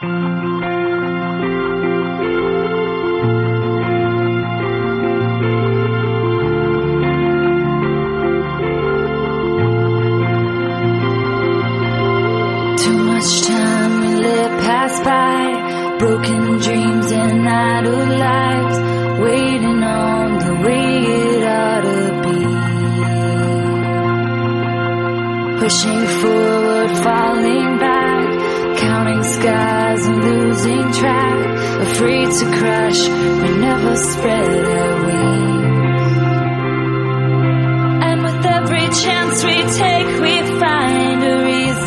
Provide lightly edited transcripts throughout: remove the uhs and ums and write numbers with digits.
Broken dreams and idle lives, waiting on the way it ought to be. Pushing forward, falling back, counting skies and losing track, afraid to crash, we never spread our wings. And with every chance we take, we find a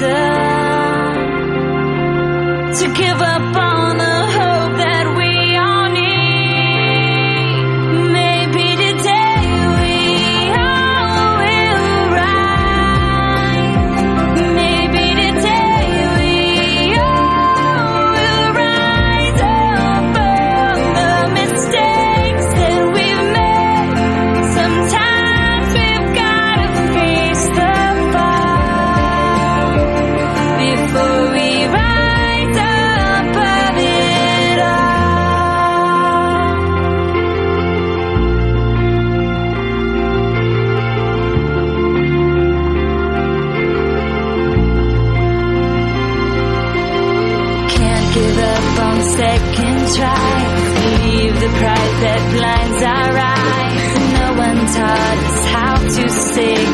reason to give up on the hope that we all need. Maybe today we all will rise. Maybe today we all will rise up from the mistakes that we've made. Sometimes we've gotta face the fall before we rise above it all. Can't give up on second try. Leave the pride that blinds our eyes. No one taught us how to say